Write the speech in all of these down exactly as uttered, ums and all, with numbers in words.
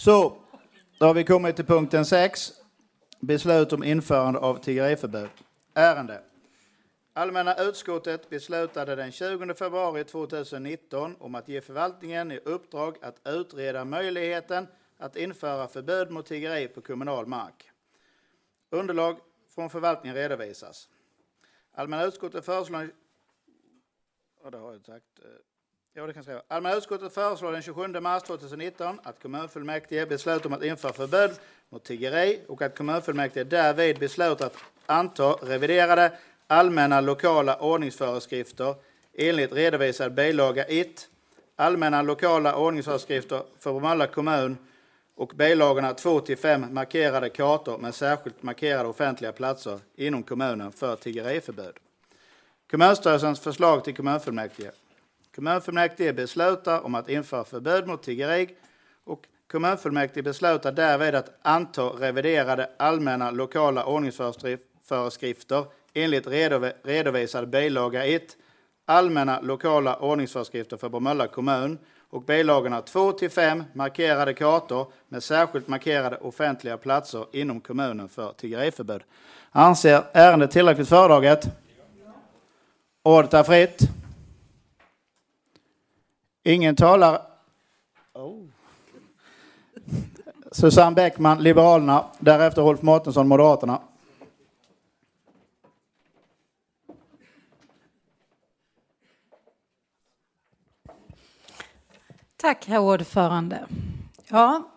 Så, då har vi kommit till punkten sex. Beslut om införande av tiggeriförbud. Ärende. Allmänna utskottet beslutade den tjugonde februari tjugonitton om att ge förvaltningen i uppdrag att utreda möjligheten att införa förbud mot tiggeri på kommunal mark. Underlag från förvaltningen redovisas. Allmänna utskottet föreslår... Ja, det har jag sagt. Ja, det kan jag säga. Allmänna utskottet föreslår den tjugosjunde mars tjugonitton att kommunfullmäktige beslutar om att införa förbud mot tiggeri och att kommunfullmäktige därvid beslutar att anta reviderade allmänna lokala ordningsföreskrifter enligt redovisad bilaga ett, allmänna lokala ordningsföreskrifter för Bromölla kommun och bilagorna två till fem markerade kartor med särskilt markerade offentliga platser inom kommunen för tiggeriförbud. Kommunstyrelsens förslag till kommunfullmäktige. Kommunfullmäktige beslutar om att införa förbud mot tiggeri och kommunfullmäktige beslutar därvid att anta reviderade allmänna lokala ordningsföreskrifter enligt redovisad bilaga ett, allmänna lokala ordningsföreskrifter för Bromölla kommun och bilagorna två till fem markerade kartor med särskilt markerade offentliga platser inom kommunen för tiggeriförbud. Anser ärendet tillräckligt föredraget? Ordet är fritt. Ingen talar. Oh. Susanne Bäckman, Liberalerna. Därefter Rolf Mårtensson, Moderaterna. Tack, herr ordförande. Ja.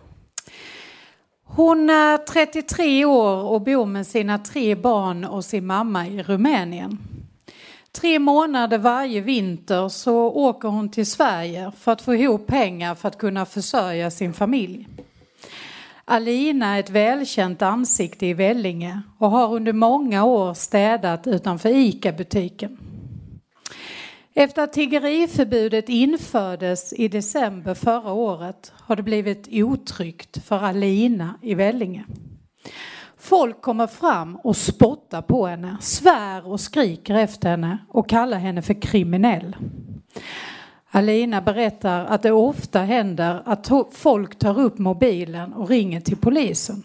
Hon är trettiotre år och bor med sina tre barn och sin mamma i Rumänien. Tre månader varje vinter så åker hon till Sverige för att få ihop pengar för att kunna försörja sin familj. Alina är ett välkänt ansikte i Vellinge och har under många år städat utanför ICA-butiken. Efter att tiggeriförbudet infördes i december förra året har det blivit otryggt för Alina i Vellinge. Folk kommer fram och spottar på henne, svär och skriker efter henne och kallar henne för kriminell. Alina berättar att det ofta händer att folk tar upp mobilen och ringer till polisen.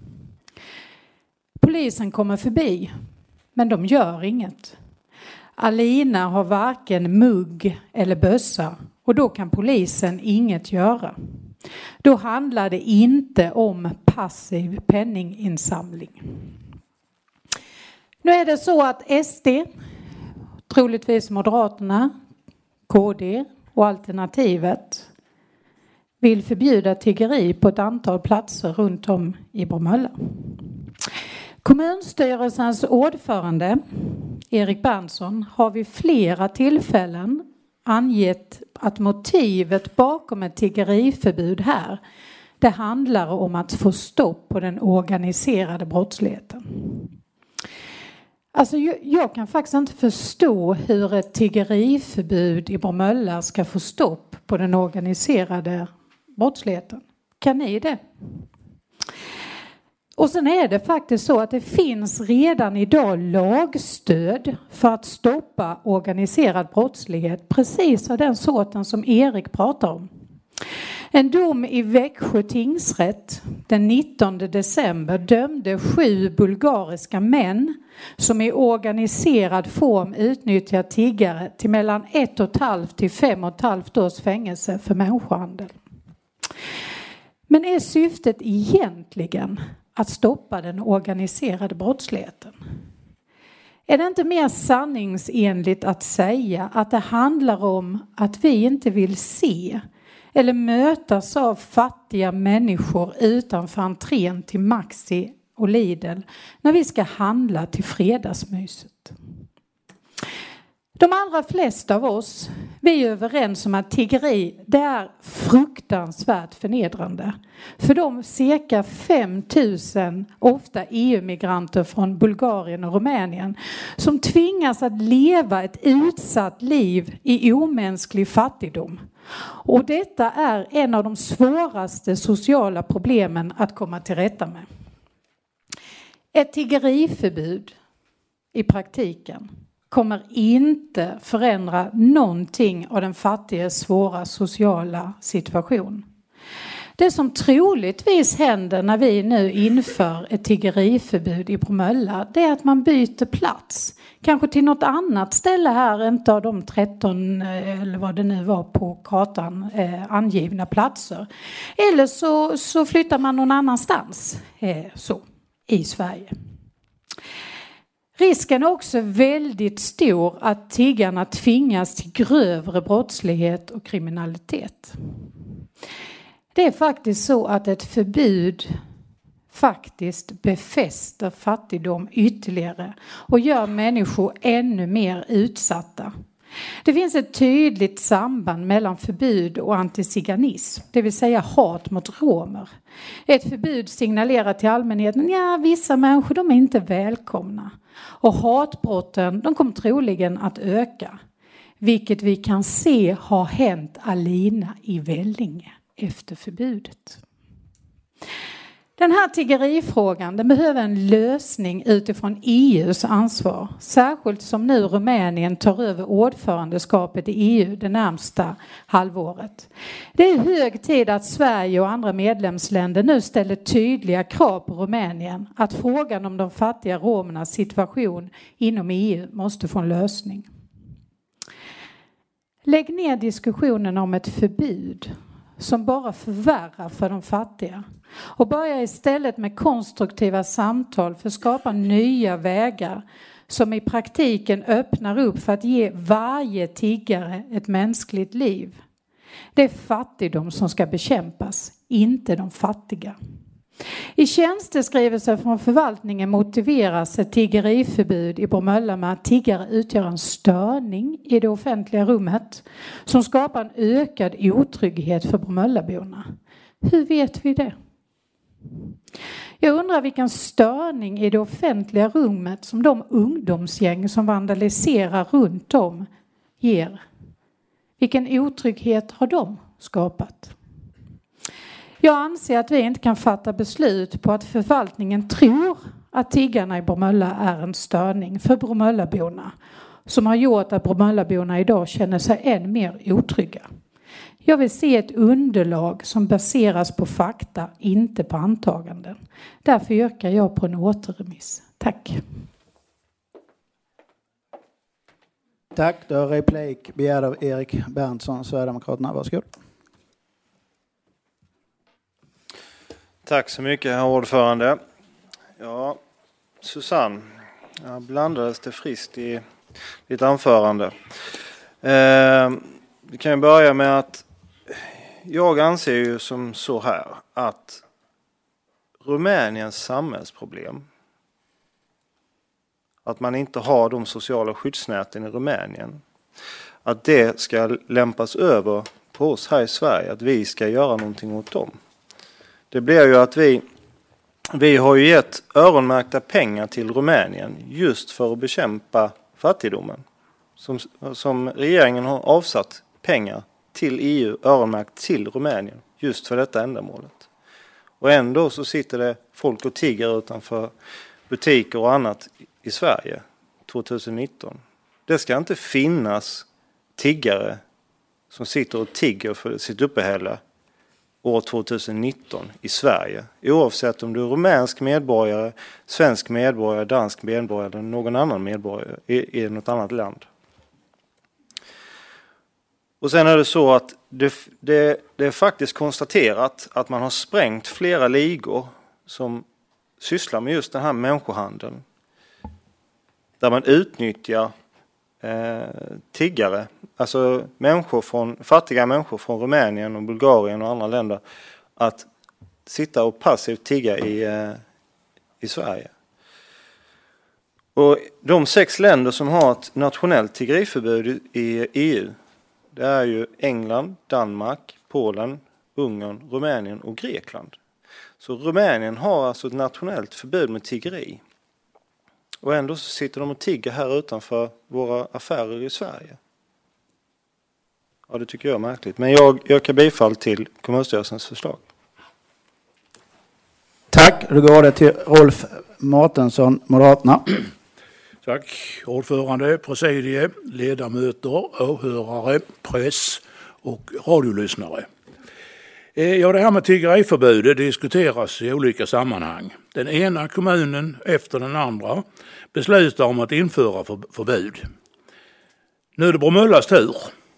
Polisen kommer förbi, men de gör inget. Alina har varken mugg eller bössa och då kan polisen inget göra. Då handlar det inte om passiv penninginsamling. Nu är det så att S D, troligtvis Moderaterna, K D och Alternativet vill förbjuda tiggeri på ett antal platser runt om i Bromölla. Kommunstyrelsens ordförande Erik Berntsson har vid flera tillfällen angett att motivet bakom ett tiggeriförbud här, det handlar om att få stopp på den organiserade brottsligheten. Alltså jag kan faktiskt inte förstå hur ett tiggeriförbud i Bromölla ska få stopp på den organiserade brottsligheten. Kan ni det? Och sen är det faktiskt så att det finns redan idag lagstöd för att stoppa organiserad brottslighet, precis av den sorten som Erik pratar om. En dom i Växjö tingsrätt den nittonde december dömde sju bulgariska män som i organiserad form utnyttjar tiggare till mellan ett och ett halvt till fem och ett halvt års fängelse för människohandel. Men är syftet egentligen att stoppa den organiserade brottsligheten? Är det inte mer sanningsenligt att säga att det handlar om att vi inte vill se eller mötas av fattiga människor utanför entrén till Maxi och Lidl när vi ska handla till fredagsmyset? De allra flesta av oss, vi är överens om att tiggeri, det är fruktansvärt förnedrande. För de cirka fem tusen ofta E U-migranter från Bulgarien och Rumänien som tvingas att leva ett utsatt liv i omänsklig fattigdom. Och detta är en av de svåraste sociala problemen att komma till rätta med. Ett tiggeriförbud i praktiken kommer inte förändra någonting av den fattiga svåra sociala situation. Det som troligtvis händer när vi nu inför ett tiggeriförbud i Bromölla, det är att man byter plats. Kanske till något annat ställe här, inte av de tretton eller vad det nu var på kartan eh, angivna platser. Eller så, så flyttar man någon annanstans eh, så, i Sverige. Risken är också väldigt stor att tiggarna tvingas till grövre brottslighet och kriminalitet. Det är faktiskt så att ett förbud faktiskt befäster fattigdom ytterligare och gör människor ännu mer utsatta. Det finns ett tydligt samband mellan förbud och antiziganism, det vill säga hat mot romer. Ett förbud signalerar till allmänheten, ja, vissa människor de är inte välkomna. Och hatbrotten de kommer troligen att öka, vilket vi kan se har hänt Alina i Vellinge efter förbudet. Den här tiggerifrågan den behöver en lösning utifrån E U:s ansvar. Särskilt som nu Rumänien tar över ordförandeskapet i E U det närmsta halvåret. Det är hög tid att Sverige och andra medlemsländer nu ställer tydliga krav på Rumänien att frågan om de fattiga romernas situation inom E U måste få en lösning. Lägg ner diskussionen om ett förbud som bara förvärrar för de fattiga och börja istället med konstruktiva samtal för att skapa nya vägar som i praktiken öppnar upp för att ge varje tiggare ett mänskligt liv. Det är fattigdom som ska bekämpas, inte de fattiga. I tjänsteskrivelse från förvaltningen motiveras ett tiggeriförbud i Bromölla med att tiggare utgör en störning i det offentliga rummet som skapar en ökad otrygghet för Bromöllaborna. Hur vet vi det? Jag undrar vilken störning i det offentliga rummet som de ungdomsgäng som vandaliserar runt om ger. Vilken otrygghet har de skapat? Jag anser att vi inte kan fatta beslut på att förvaltningen tror att tiggarna i Bromölla är en störning för Bromöllaborna som har gjort att Bromöllaborna idag känner sig än mer otrygga. Jag vill se ett underlag som baseras på fakta, inte på antaganden. Därför yrkar jag på en återremiss. Tack. Tack. Då är replik begärd av Erik Berntsson, Sverigedemokraterna. Varsågod. Tack så mycket, herr ordförande. Ja, Susanne, jag blandades det friskt i ditt anförande. Eh, vi kan ju börja med att jag anser ju som så här att Rumäniens samhällsproblem, att man inte har de sociala skyddsnäten i Rumänien, att det ska lämpas över på oss här i Sverige, att vi ska göra någonting åt dem. Det blir ju att vi, vi har ju gett öronmärkta pengar till Rumänien just för att bekämpa fattigdomen. Som, som regeringen har avsatt pengar till E U, öronmärkt till Rumänien just för detta ändamålet. Och ändå så sitter det folk och tigger utanför butiker och annat i Sverige tjugonitton. Det ska inte finnas tiggare som sitter och tigger för sitt uppehälle år tjugonitton i Sverige. Oavsett om du är rumänsk medborgare, svensk medborgare, dansk medborgare eller någon annan medborgare i, i något annat land. Och sen är det så att det, det, det är faktiskt konstaterat att man har sprängt flera ligor som sysslar med just den här människohandeln. Där man utnyttjar eh, tiggare, alltså människor från, fattiga människor från Rumänien och Bulgarien och andra länder att sitta och passivt tigga i, eh, i Sverige. Och de sex länder som har ett nationellt tiggeriförbud i E U, det är ju England, Danmark, Polen, Ungern, Rumänien och Grekland. Så Rumänien har alltså ett nationellt förbud mot tiggeri. Och ändå så sitter de och tigger här utanför våra affärer i Sverige. Ja, det tycker jag är märkligt. Men jag yrkar bifall till kommunstyrelsens förslag. Tack. Då går det till Rolf Mårtensson, Moderaterna. Tack, ordförande, presidie, ledamöter, åhörare, press och radiolyssnare. Ja, det här med tiggeriförbudet diskuteras i olika sammanhang. Den ena kommunen efter den andra beslutar om att införa förbud. Nu är det Bromöllas tur.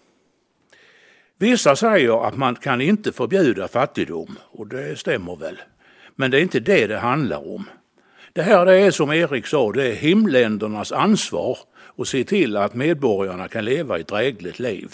Vissa säger att man kan inte förbjuda fattigdom, och det stämmer väl. Men det är inte det det handlar om. Det här det är som Erik sa, det är himländernas ansvar att se till att medborgarna kan leva ett drägligt liv.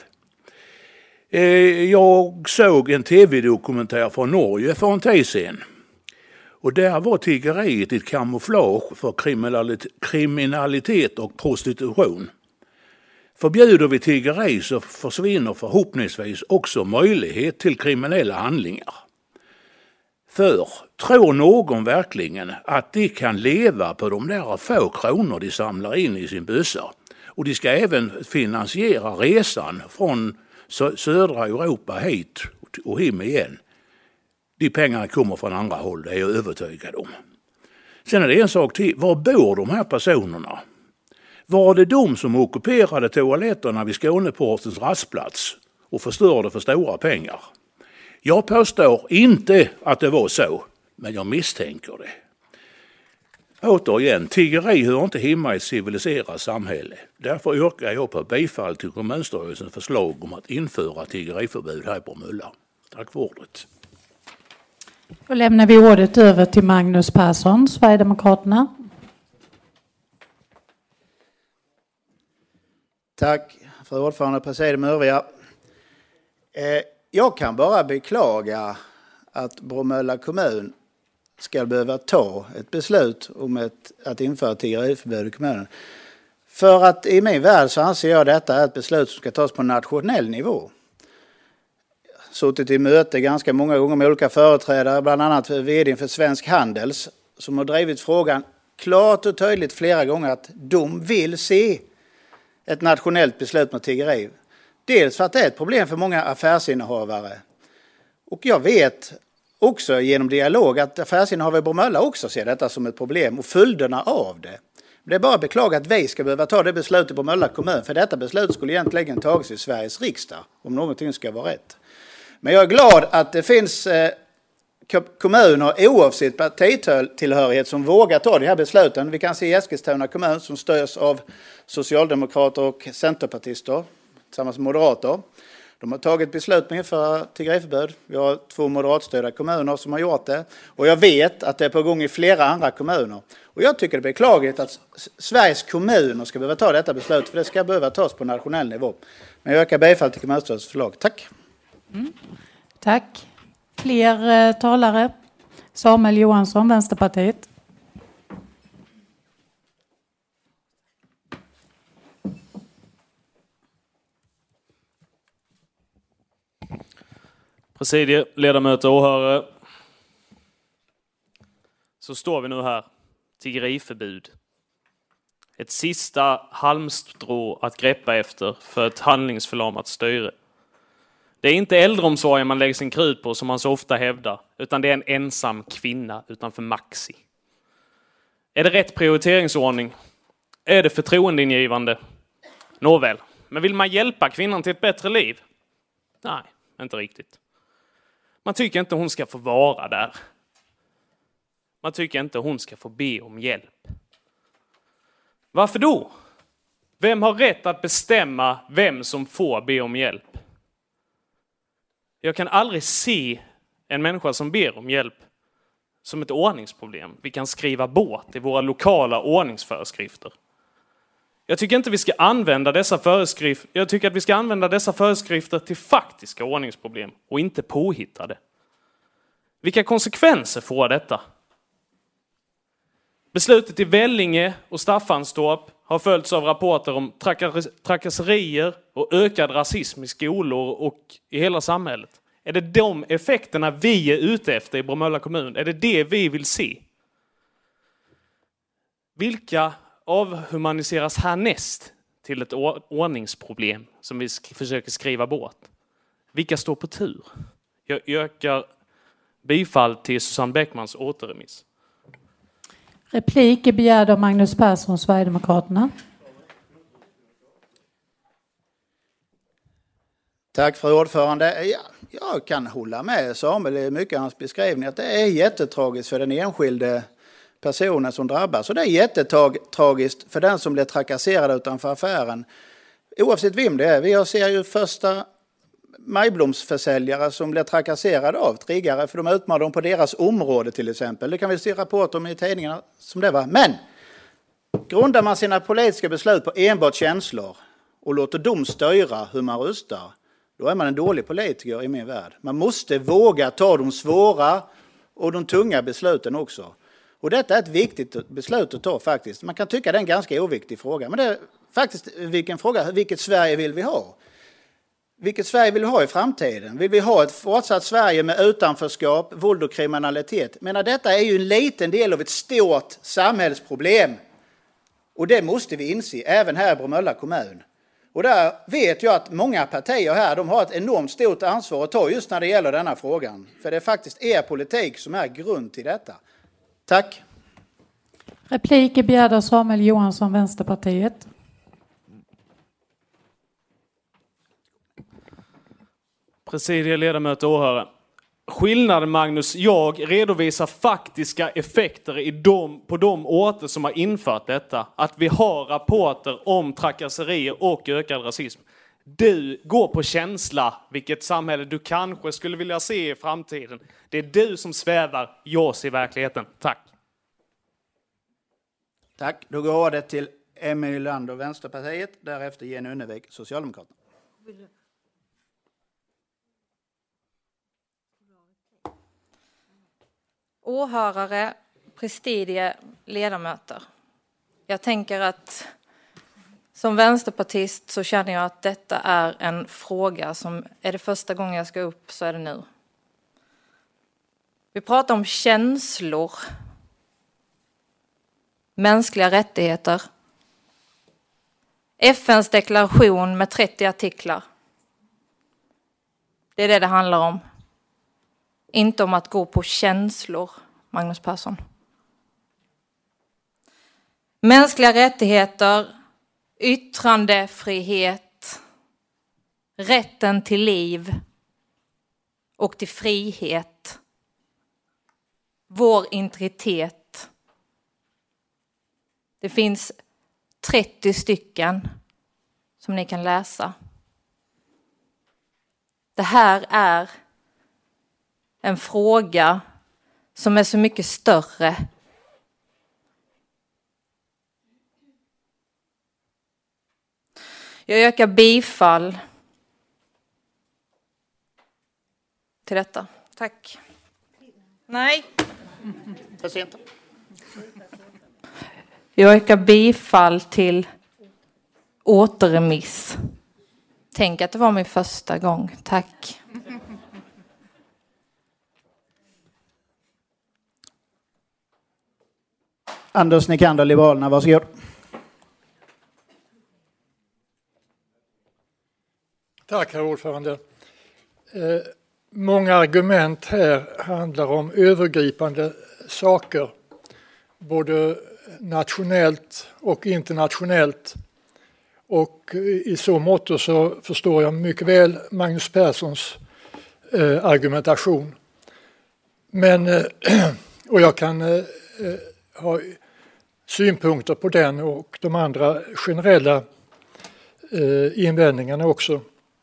Jag såg en tv-dokumentär från Norge för en tid sedan. Och där var tiggeriet ett kamouflage för kriminalitet och prostitution. Förbjuder vi tiggeri så försvinner förhoppningsvis också möjlighet till kriminella handlingar. För tror någon verkligen att de kan leva på de där få kronor de samlar in i sin bössa? Och de ska även finansiera resan från södra Europa hit och hem igen. De pengarna kommer från andra håll, det är jag övertygad om. Sen är det en sak till, var bor de här personerna? Var det de som ockuperade toaletterna vid Skåneportens rastplats och förstörde för stora pengar? Jag påstår inte att det var så, men jag misstänker det. Återigen, tiggeri hör inte hemma i ett civiliserat samhälle. Därför yrkar jag på bifall till kommunstyrelsens förslag om att införa tiggeriförbud här på Bromölla. Tack för ordet. Då lämnar vi ordet över till Magnus Persson, Sverigedemokraterna. Tack, fru ordförande, presidium och övriga. Jag kan bara beklaga att Bromölla kommun ska behöva ta ett beslut om ett, att införa tiggeriförbud i kommunen. För att i min värld så anser jag detta är ett beslut som ska tas på nationell nivå. Suttit i möte ganska många gånger med olika företrädare, bland annat vd för Svensk Handels, som har drivit frågan klart och tydligt flera gånger att de vill se ett nationellt beslut mot tiggeri. Dels för att det är ett problem för många affärsinnehavare. Och jag vet också genom dialog att affärsinnehavare i Bromölla också ser detta som ett problem och följderna av det. Det är bara att beklaga att vi ska behöva ta det beslutet i Bromölla kommun, för detta beslut skulle egentligen tagits i Sveriges riksdag om någonting ska vara rätt. Men jag är glad att det finns eh, kommuner oavsett partitillhörighet som vågar ta de här besluten. Vi kan se Eskilstuna kommun som stöds av socialdemokrater och centerpartister tillsammans med moderater. De har tagit beslut med för tiggeriförbud. Vi har två moderatstödda kommuner som har gjort det. Och jag vet att det är på gång i flera andra kommuner. Och jag tycker det är beklagligt att Sveriges kommuner ska behöva ta detta beslut. För det ska behöva tas på nationell nivå. Men jag yrkar bifall till kommunstyrelsens förslag. Tack. Mm. Tack. Fler eh, talare. Samuel Johansson, Vänsterpartiet. Presidier, ledamöter och åhörare. Så står vi nu här. Tiggeriförbud. Ett sista halmstrå att greppa efter för ett handlingsförlamat styre. Det är inte äldreomsorgen man lägger sin krut på som man så ofta hävdar, utan det är en ensam kvinna utanför Maxi. Är det rätt prioriteringsordning? Är det förtroendeingivande? Nåväl, men vill man hjälpa kvinnan till ett bättre liv? Nej, inte riktigt. Man tycker inte hon ska få vara där. Man tycker inte hon ska få be om hjälp. Varför då? Vem har rätt att bestämma vem som får be om hjälp? Jag kan aldrig se en människa som ber om hjälp som ett ordningsproblem. Vi kan skriva bort i våra lokala ordningsföreskrifter. Jag tycker inte vi ska använda dessa föreskrifter. Jag tycker att vi ska använda dessa föreskrifter till faktiska ordningsproblem och inte påhittade. Vilka konsekvenser får detta? Beslutet i Vellinge och Staffanstorp har följts av rapporter om trakasserier och ökad rasism i skolor och i hela samhället. Är det de effekterna vi är ute efter i Bromölla kommun? Är det det vi vill se? Vilka avhumaniseras härnäst till ett ordningsproblem som vi försöker skriva bort? Vilka står på tur? Jag yrkar bifall till Susanne Bäckmans återremiss. Replik är begärd av Magnus Persson, Sverigedemokraterna. Tack för ordförande. Ja, jag kan hålla med Samuel i mycket av hans beskrivning att det är jättetragiskt för den enskilde personen som drabbas. Och det är jättetragiskt för den som blir trakasserad utanför affären. Oavsett vem det är. Vi ser ju första majblomsförsäljare som blir trakasserade av triggare för de utmanar dem på deras område till exempel. Det kan vi se rapporter om i tidningarna som det var. Men grundar man sina politiska beslut på enbart känslor och låter dem styra hur man röstar, då är man en dålig politiker i min värld. Man måste våga ta de svåra och de tunga besluten också. Och detta är ett viktigt beslut att ta faktiskt. Man kan tycka det är en ganska oviktig fråga. Men det är faktiskt vilken fråga, vilket Sverige vill vi ha? Vilket Sverige vill vi ha i framtiden? Vill vi ha ett fortsatt Sverige med utanförskap, våld och kriminalitet? Men detta är ju en liten del av ett stort samhällsproblem. Och det måste vi inse, även här i Bromölla kommun. Och där vet jag att många partier här, de har ett enormt stort ansvar att ta just när det gäller denna frågan. För det är faktiskt er politik som är grund till detta. Tack. Replik är begärd av Samuel Johansson, Vänsterpartiet. Presidiet, ledamöter och åhörare. Skillnaden, Magnus, jag redovisar faktiska effekter i de, på de orter som har infört detta. Att vi har rapporter om trakasserier och ökad rasism. Du går på känsla vilket samhälle du kanske skulle vilja se i framtiden. Det är du som svävar, jag ser verkligheten. Tack. Tack. Då går det till Emil Lander, Vänsterpartiet. Därefter Jenny Unnevik, Socialdemokraterna. Åhörare, presidiet, ledamöter. Jag tänker att som vänsterpartist så känner jag att detta är en fråga som är det första gången jag ska upp så är det nu. Vi pratar om känslor, mänskliga rättigheter, F N:s deklaration med trettio artiklar. Det är det det handlar om. Inte om att gå på känslor, Magnus Persson. Mänskliga rättigheter, yttrandefrihet, rätten till liv och till frihet. Vår integritet. Det finns trettio stycken som ni kan läsa. Det här är en fråga som är så mycket större. Jag yrkar bifall till detta. Tack. Nej. För sent. Jag yrkar bifall till återremiss. Tänk att det var min första gång. Tack. Anders Nikander, Liberalerna, varsågod. Tack, herr ordförande. Eh, många argument här handlar om övergripande saker, både nationellt och internationellt. Och i så mått så förstår jag mycket väl Magnus Perssons eh, argumentation. Men, eh, och jag kan eh, ha synpunkter på den och de andra generella eh, invändningarna också.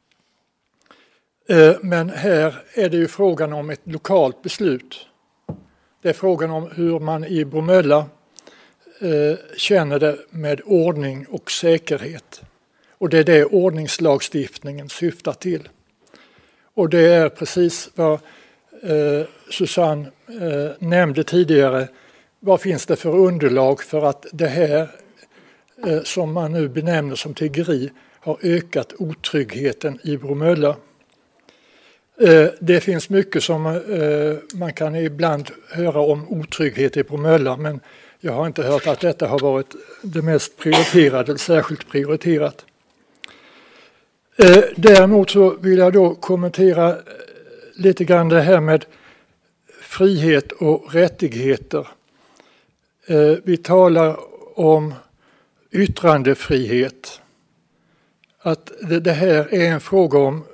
Eh, men här är det ju frågan om ett lokalt beslut. Det är frågan om hur man i Bromölla eh, känner det med ordning och säkerhet. Och det är det ordningslagstiftningen syftar till. Och det är precis vad eh, Susanne eh, nämnde tidigare. Vad finns det för underlag för att det här eh, som man nu benämner som tiggeri har ökat otryggheten i Bromölla? Eh, det finns mycket som eh, man kan ibland höra om otrygghet i Bromölla, men jag har inte hört att detta har varit det mest prioriterade eller särskilt prioriterat. Eh, däremot så vill jag då kommentera lite grann det här med frihet och rättigheter. Eh, vi talar om yttrandefrihet. Att det, det här är en fråga om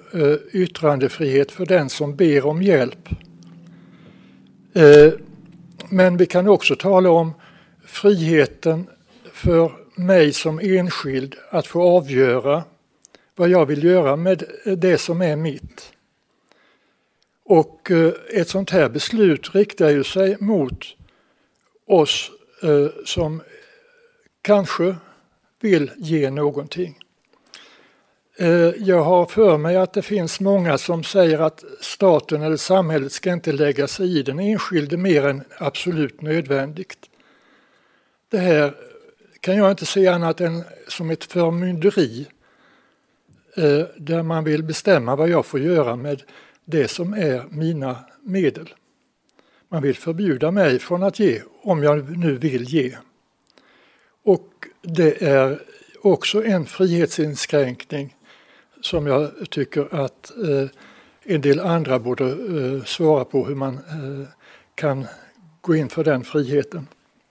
eh, yttrandefrihet för den som ber om hjälp. Eh, men vi kan också tala om friheten för mig som enskild att få avgöra vad jag vill göra med det som är mitt. Och eh, ett sånt här beslut riktar ju sig mot oss eh, som kanske vill ge någonting. Eh, jag har för mig att det finns många som säger att staten eller samhället ska inte lägga sig i den enskilde mer än absolut nödvändigt. Det här kan jag inte se annat än som ett förmynderi eh, där man vill bestämma vad jag får göra med det som är mina medel. Man vill förbjuda mig från att ge om jag nu vill ge. Och det är också en frihetsinskränkning som jag tycker att eh, en del andra borde eh, svara på hur man eh, kan gå in för den friheten.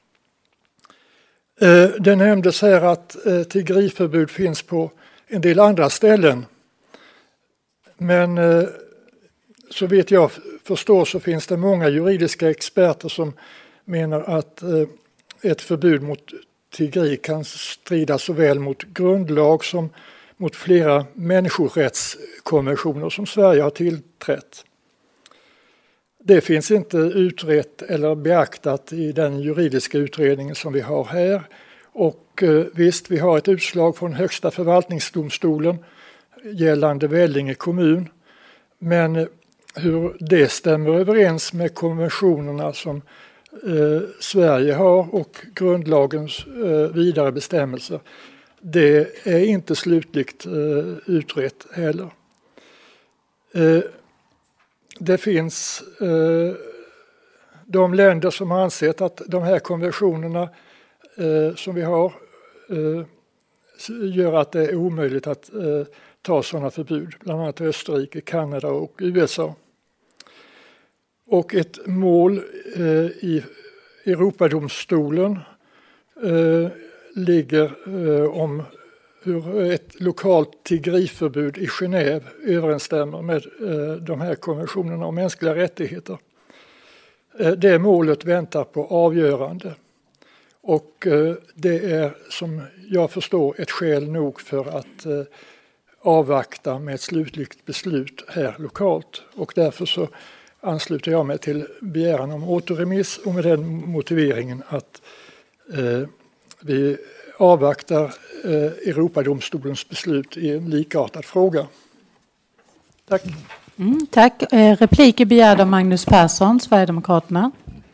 Eh, det nämndes här att eh, tiggeriförbud finns på en del andra ställen. Men eh, så vet jag förstår så finns det många juridiska experter som menar att eh, ett förbud mot tiggeri kan strida såväl mot grundlag som mot flera människorättskonventioner som Sverige har tillträtt. Det finns inte utrett eller beaktat i den juridiska utredningen som vi har här. Och eh, visst, vi har ett utslag från Högsta förvaltningsdomstolen gällande Vellinge kommun. Men hur det stämmer överens med konventionerna som eh, Sverige har och grundlagens eh, vidare bestämmelser, det är inte slutligt eh, utrett heller. Eh, det finns eh, de länder som har ansett att de här konventionerna eh, som vi har eh, gör att det är omöjligt att eh, ta sådana förbud, bland annat Österrike, Kanada och U S A. Och ett mål eh, i Europadomstolen eh, ligger eh, om hur ett lokalt tiggeriförbud i Genève överensstämmer med eh, de här konventionerna om mänskliga rättigheter. Eh, det målet väntar på avgörande. Och eh, det är som jag förstår ett skäl nog för att eh, avvakta med ett slutligt beslut här lokalt. Och därför så ansluter jag mig till begäran om återremiss och med den motiveringen att eh, vi avvaktar eh, Europadomstolens beslut i en likartad fråga. Tack. Mm, tack. Eh, repliker begärd av Magnus Persson, Sverigedemokraterna.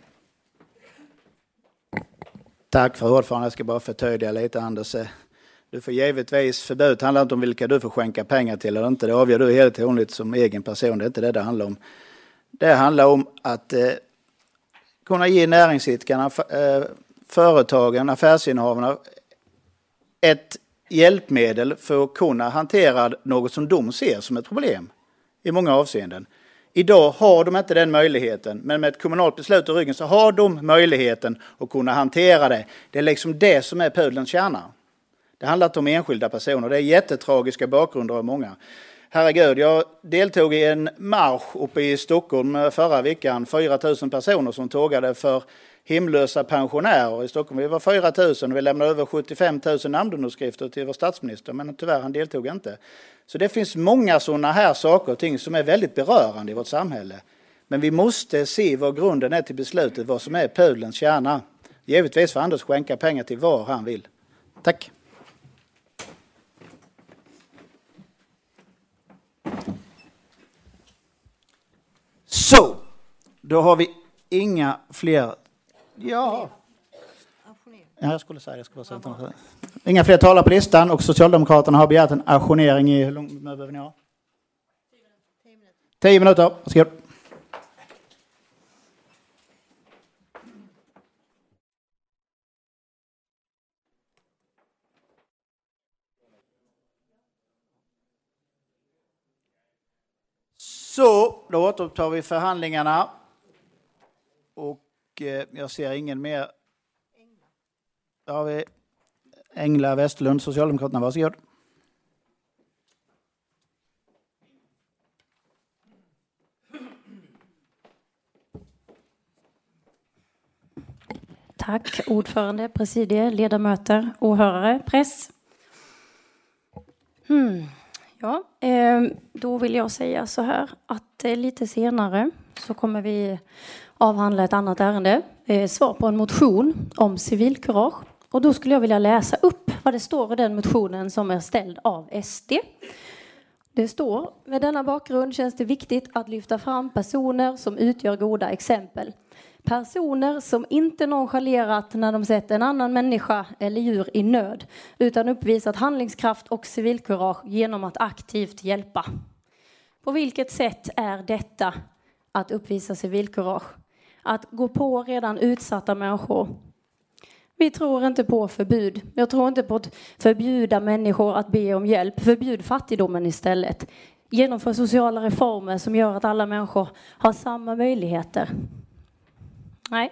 Tack för ordförande. Jag ska bara förtydliga lite, Anders. Du får givetvis förbud. Det handlar inte om vilka du får skänka pengar till eller inte. Det avgör du helt och hållet som egen person. Det är inte det det handlar om. Det handlar om att eh, kunna ge näringsidkarna, eh, företagen, affärsinnehavarna ett hjälpmedel för att kunna hantera något som de ser som ett problem i många avseenden. Idag har de inte den möjligheten, men med ett kommunalt beslut i ryggen så har de möjligheten att kunna hantera det. Det är liksom det som är pudelns kärna. Det handlar inte om enskilda personer. Det är jättetragiska bakgrunder av många. Herregud, jag deltog i en marsch uppe i Stockholm förra veckan. fyra tusen personer som tågade för hemlösa pensionärer i Stockholm. Vi var fyra tusen och vi lämnade över sjuttiofem tusen namnunderskrifter till vår statsminister. Men tyvärr, han deltog inte. Så det finns många sådana här saker och ting som är väldigt berörande i vårt samhälle. Men vi måste se vad grunden är till beslutet, vad som är pudelns kärna. Givetvis får Anders skänka pengar till var han vill. Tack. Så, då har vi inga fler... Ja. Ja, jag skulle säga, jag skulle säga. Inga fler talare på listan och Socialdemokraterna har begärt en ajournering i... Hur långt behöver ni ha? Tio minuter. Varsågod. Så, då återupptar vi förhandlingarna. Och eh, jag ser ingen mer. Då har vi Engla Westerlund, Socialdemokraterna. Varsågod. Tack ordförande, presidie, ledamöter, åhörare, press. Hmm. Ja, eh, då vill jag säga så här att eh, lite senare så kommer vi avhandla ett annat ärende. Eh, svar på en motion om civilkurage. Och då skulle jag vilja läsa upp vad det står i den motionen som är ställd av S D. Det står, med denna bakgrund känns det viktigt att lyfta fram personer som utgör goda exempel. Personer som inte nonchalerat när de sett en annan människa eller djur i nöd, utan uppvisat handlingskraft och civilkurage genom att aktivt hjälpa. På vilket sätt är detta att uppvisa civilkurage? Att gå på redan utsatta människor. Vi tror inte på förbud. Jag tror inte på att förbjuda människor att be om hjälp. Förbjud fattigdomen istället. Genomför sociala reformer som gör att alla människor har samma möjligheter. Nej.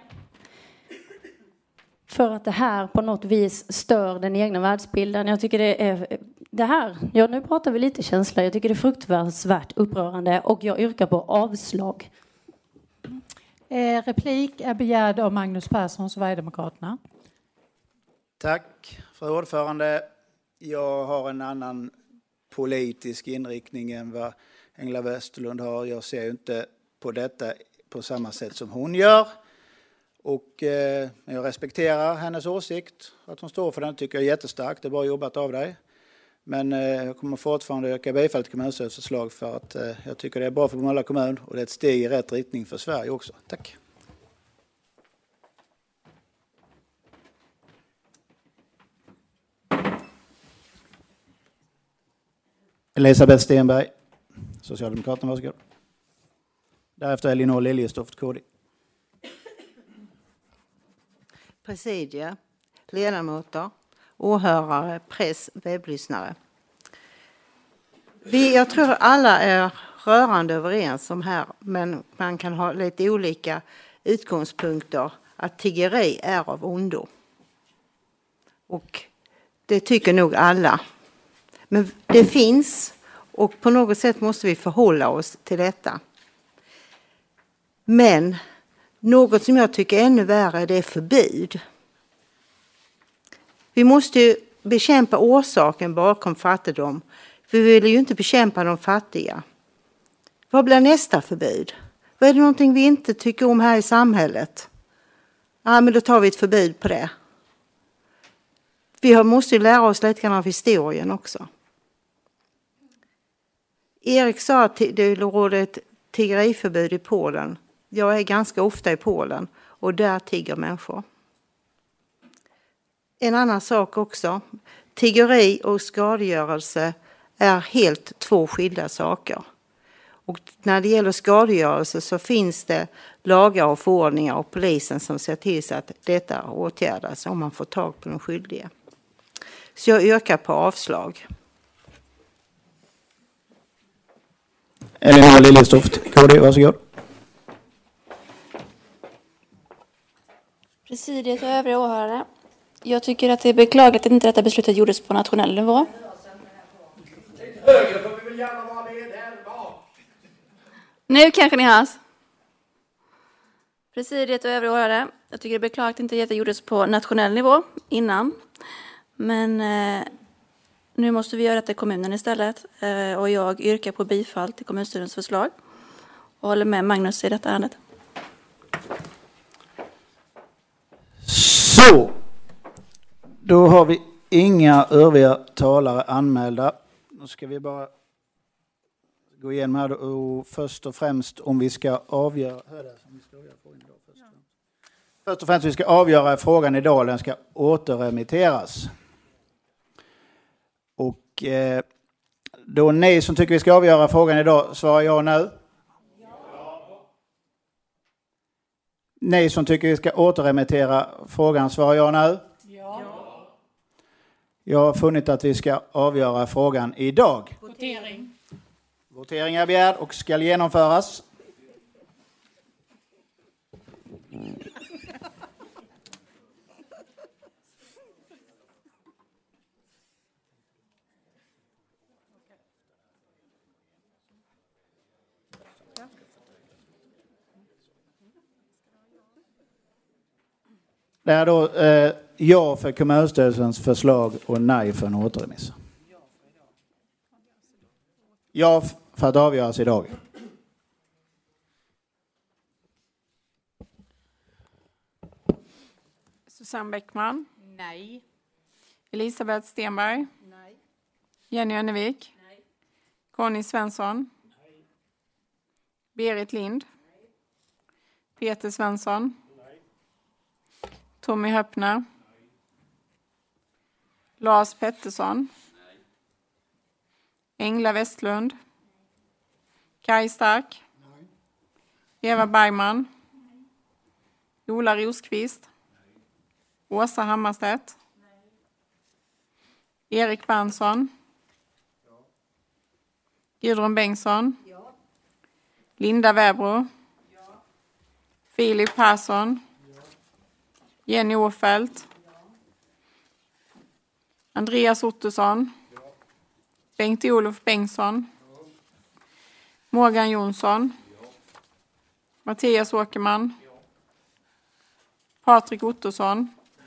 För att det här på något vis stör den egna världsbilden. Jag tycker det är det här. Ja, nu pratar vi lite känsla. Jag tycker det är fruktansvärt upprörande och jag yrkar på avslag. Eh, replik är begärd av Magnus Persson, Sverigedemokraterna. Tack, fru ordförande. Jag har en annan politisk inriktning än vad Engla Westerlund har. Jag ser inte på detta på samma sätt som hon gör. Och eh, jag respekterar hennes åsikt. Att hon står för den tycker jag är jättestarkt. Det är bra jobbat av dig. Men eh, jag kommer fortfarande yrka bifall till kommunstyrelsens förslag för att eh, jag tycker det är bra för Bromölla kommun och det är ett steg i rätt riktning för Sverige också. Tack. Elisabeth Stenberg, Socialdemokraterna, varsågod. Därefter Elinor Liljestoft, K D. Presidier, ledamöter, åhörare, press, webblyssnare. Vi, jag tror alla är rörande överens om här, men man kan ha lite olika utgångspunkter att tiggeri är av ondo. Och det tycker nog alla. Men det finns och på något sätt måste vi förhålla oss till detta. Men något som jag tycker är ännu värre, det är förbud. Vi måste ju bekämpa orsaken bakom fattigdom. För vi vill ju inte bekämpa de fattiga. Vad blir nästa förbud? Vad är det någonting vi inte tycker om här i samhället? Ja, men då tar vi ett förbud på det. Vi måste ju lära oss lite grann av historien också. Erik sa att det råder ett tiggeriförbud i Polen. Jag är ganska ofta i Polen och där tigger människor. En annan sak också. Tiggeri och skadegörelse är helt två skilda saker. Och när det gäller skadegörelse så finns det lagar och förordningar och polisen som ser till så att detta åtgärdas om man får tag på de skyldiga. Så jag yrkar på avslag. Elinor Liljestoft, K D, varsågod. Presidiet och övriga åhörare. Jag tycker att det är beklagligt att inte detta beslutet gjordes på nationell nivå. Nu kanske ni hörs. Presidiet och övriga åhörare. Jag tycker det är beklagligt att inte detta gjordes på nationell nivå innan. Men eh, nu måste vi göra det i kommunen istället. Eh, och jag yrkar på bifall till kommunstyrelsens förslag. Och håller med Magnus i detta ärendet. Så, då har vi inga övriga talare anmälda. Då ska vi bara gå igenom här och först och främst om vi ska avgöra... Först och främst vi ska avgöra frågan idag, den ska återremitteras. Och eh, då ni som tycker vi ska avgöra frågan idag, svarar jag nu. Ja. Ni som tycker vi ska återremittera frågan, svarar jag nu. Ja. Jag har funnit att vi ska avgöra frågan idag. Votering. Votering är begärd och ska genomföras. Det är då eh, ja för kommunstyrelsens förslag och nej för en återremiss. Ja för att avgöras idag. Susanne Bäckman. Nej. Elisabeth Stenberg. Nej. Jenny Önnevik. Nej. Conny Svensson. Nej. Berit Lind. Nej. Peter Svensson. Nej. Tommy Höppner. Nej. Lars Pettersson. Nej. Engla Westlund. Nej. Kai Stark. Nej. Eva Bergman. Nej. Ola Rosqvist. Nej. Åsa Hammarstedt. Nej. Erik Berntsson. Ja. Gudrun Bengtsson. Ja. Linda Väbro. Ja. Filip Persson. Ja. Jenny Åfeldt. Ja. Andreas Ottosson. Ja. Bengt-Olof Bengtsson. Ja. Morgan Jonsson. Ja. Mattias Åkerman. Ja. Patrik Ottosson. Ja.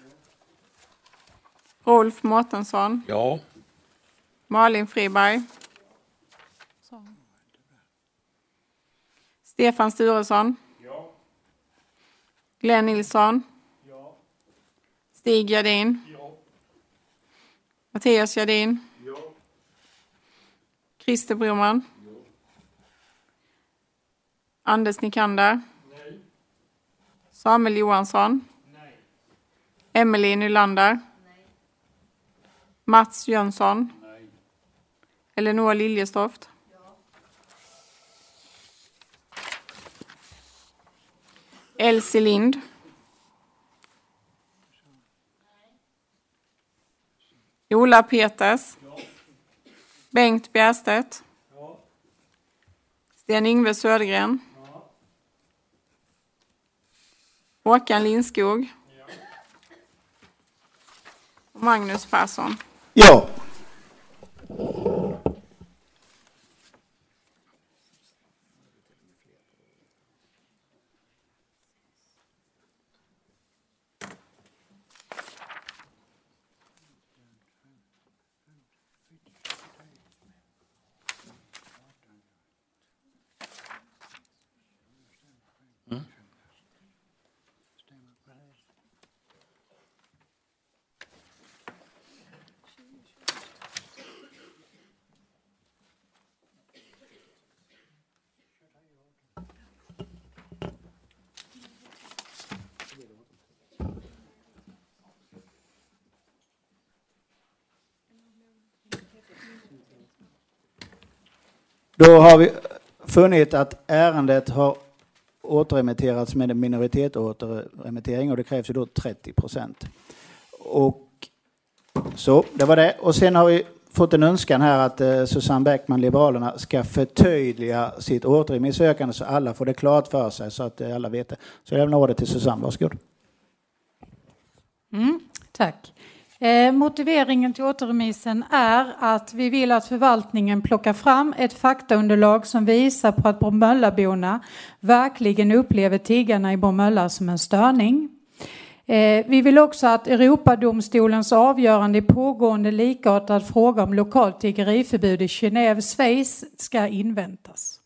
Rolf Mårtensson. Ja. Malin Friberg. Stefan Sturesson. Ja. Glenn Nilsson. Ja. Stig Jardin. Ja. Mattias Jardin. Ja. Christer Broman. Ja. Anders Nikander. Nej. Samuel Johansson. Nej. Emelie Nylander. Nej. Mats Jönsson. Nej. Elinor Liljestoft. Ja. Elsie Lind. Ola Peters. Ja. Bengt Bjärstedt. Ja. Sten-Ingve Södergren. Ja. Håkan Lindskog. Ja. Och Magnus Persson. Ja. Då har vi funnit att ärendet har återremitterats med en minoritetsåterremittering och det krävs ju då trettio procent. Och så, det var det. Och sen har vi fått en önskan här att eh, Susanne Bäckman, Liberalerna, ska förtydliga sitt återremissökande så alla får det klart för sig så att eh, alla vet det. Så jag lämnar ordet till Susanne, varsågod. Mm, tack. Eh, motiveringen till återremissen är att vi vill att förvaltningen plockar fram ett faktaunderlag som visar på att Bromöllaborna verkligen upplever tiggarna i Bromölla som en störning. Eh, vi vill också att Europadomstolens avgörande i pågående likartad fråga om lokalt tiggeriförbud i Genève, Schweiz ska inväntas.